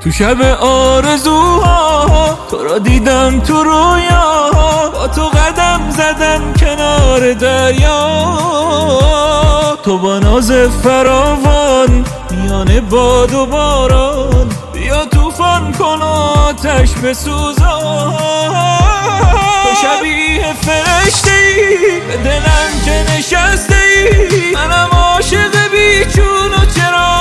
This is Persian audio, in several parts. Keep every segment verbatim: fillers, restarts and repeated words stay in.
تو شب آرزوها تو را دیدم تو رویا، با تو قدم زدم کنار دریا. تو با ناز فراوان میان باد و باران، بیا طوفان کن آتش بسوزان. تو شبیه فرشته ای به دلم که نشسته ای، منم عاشق بیچون و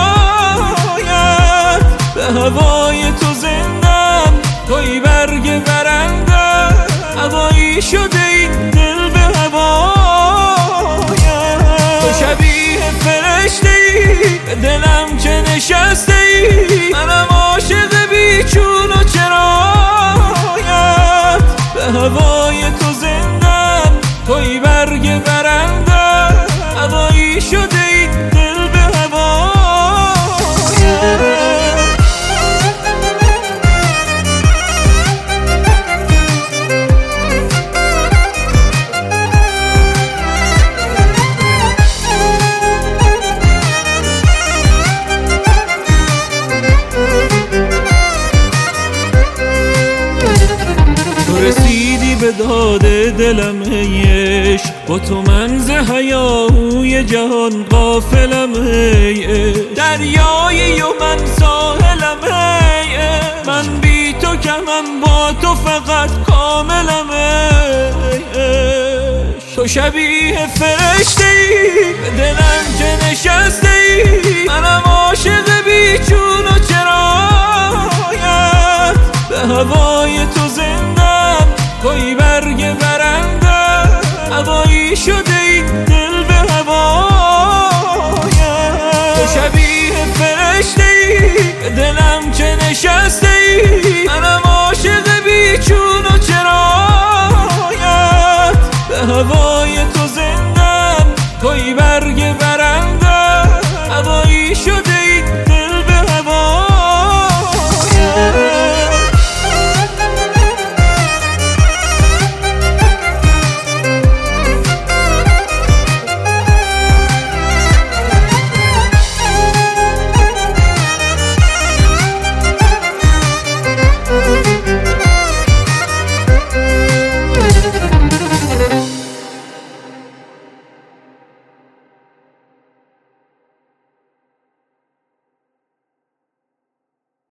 چرایت. به هوای تو زندم، توی برگ برنده، هوایی شده این دل به هوایت. تو شبیه فرشته ای به دلم که نشسته ای، منم عاشق بیچون و چرایت. به هوای تو زندم، توی برگ برنده، هوایی شده این دل به هوایت. رسیدی به داد دلم هیش، با تو من ز هیاهوی جهان غافلم هی. دریایی و من ساحلم هی، من بی تو کمم با تو فقط کاملم هی. تو شبیه فرشته ای به دلم که نشسته ای، منم عاشق بیچون و چرایت. به هوای تو زندم، توی برگ برنده، هوایی شده این دل به هوایت. تو شبیه فرشته ای به دلم که نشسته ای، منم عاشق بیچون و چرایت. به هوای